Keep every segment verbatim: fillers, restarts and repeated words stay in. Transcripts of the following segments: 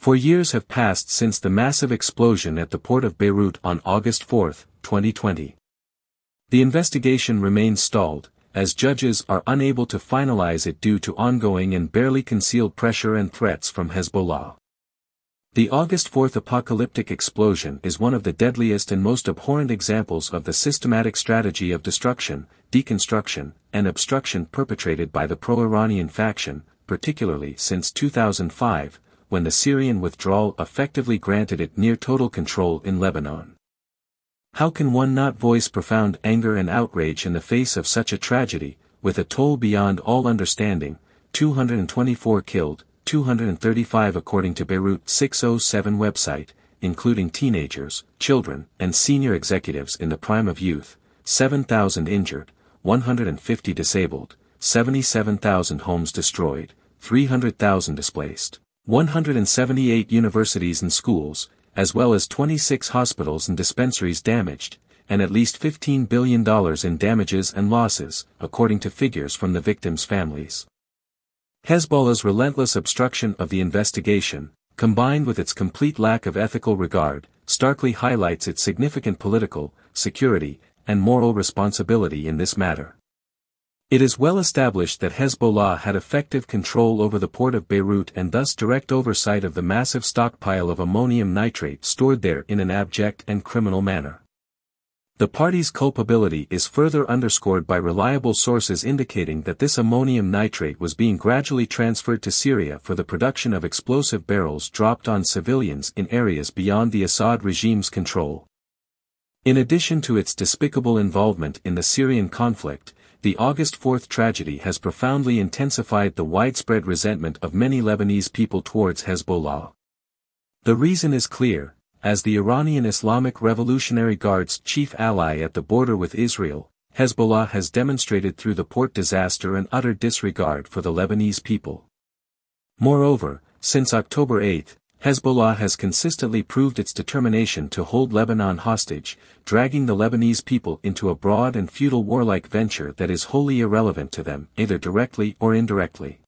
For years have passed since the massive explosion at the port of Beirut on August fourth, twenty twenty. The investigation remains stalled, as judges are unable to finalize it due to ongoing and barely concealed pressure and threats from Hezbollah. The August fourth apocalyptic explosion is one of the deadliest and most abhorrent examples of the systematic strategy of destruction, deconstruction, and obstruction perpetrated by the pro-Iranian faction, particularly since two thousand five, when the Syrian withdrawal effectively granted it near-total control in Lebanon. How can one not voice profound anger and outrage in the face of such a tragedy, with a toll beyond all understanding, two hundred twenty-four killed, two hundred thirty-five according to Beirut six oh seven website, including teenagers, children, and senior executives in the prime of youth, seven thousand injured, one hundred fifty disabled, seventy-seven thousand homes destroyed, three hundred thousand displaced, one hundred seventy-eight universities and schools, as well as twenty-six hospitals and dispensaries damaged, and at least fifteen billion dollars in damages and losses, according to figures from the victims' families. Hezbollah's relentless obstruction of the investigation, combined with its complete lack of ethical regard, starkly highlights its significant political, security, and moral responsibility in this matter. It is well established that Hezbollah had effective control over the port of Beirut and thus direct oversight of the massive stockpile of ammonium nitrate stored there in an abject and criminal manner. The party's culpability is further underscored by reliable sources indicating that this ammonium nitrate was being gradually transferred to Syria for the production of explosive barrels dropped on civilians in areas beyond the Assad regime's control. In addition to its despicable involvement in the Syrian conflict, the August fourth tragedy has profoundly intensified the widespread resentment of many Lebanese people towards Hezbollah. The reason is clear, as the Iranian Islamic Revolutionary Guard's chief ally at the border with Israel, Hezbollah has demonstrated through the port disaster an utter disregard for the Lebanese people. Moreover, since October eighth, Hezbollah has consistently proved its determination to hold Lebanon hostage, dragging the Lebanese people into a broad and futile warlike venture that is wholly irrelevant to them, either directly or indirectly.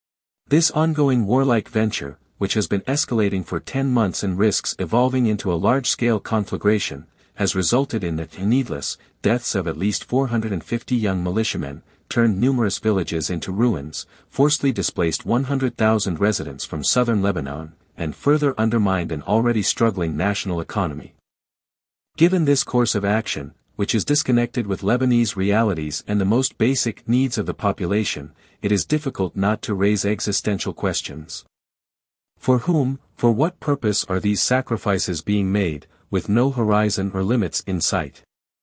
This ongoing warlike venture, which has been escalating for ten months and risks evolving into a large-scale conflagration, has resulted in the needless deaths of at least four hundred fifty young militiamen, turned numerous villages into ruins, forcibly displaced one hundred thousand residents from southern Lebanon, and further undermined an already struggling national economy. Given this course of action, which is disconnected with Lebanese realities and the most basic needs of the population, it is difficult not to raise existential questions. For whom, for what purpose are these sacrifices being made, with no horizon or limits in sight?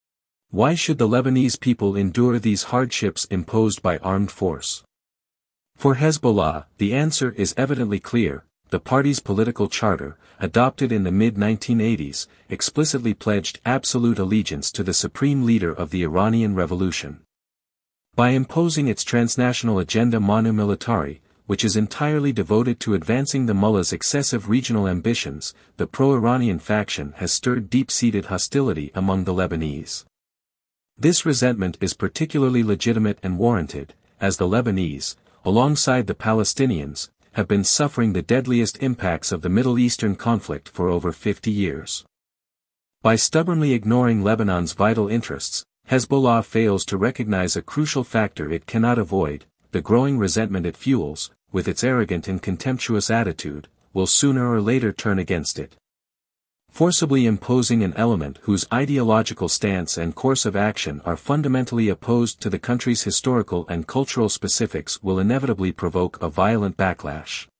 Why should the Lebanese people endure these hardships imposed by armed force? For Hezbollah, the answer is evidently clear. The party's political charter, adopted in the mid nineteen eighties, explicitly pledged absolute allegiance to the supreme leader of the Iranian Revolution. By imposing its transnational agenda Manu Militari, which is entirely devoted to advancing the mullah's excessive regional ambitions, the pro-Iranian faction has stirred deep-seated hostility among the Lebanese. This resentment is particularly legitimate and warranted, as the Lebanese, alongside the Palestinians, have been suffering the deadliest impacts of the Middle Eastern conflict for over fifty years. By stubbornly ignoring Lebanon's vital interests, Hezbollah fails to recognize a crucial factor it cannot avoid: the growing resentment it fuels, with its arrogant and contemptuous attitude, will sooner or later turn against it. Forcibly imposing an element whose ideological stance and course of action are fundamentally opposed to the country's historical and cultural specifics will inevitably provoke a violent backlash.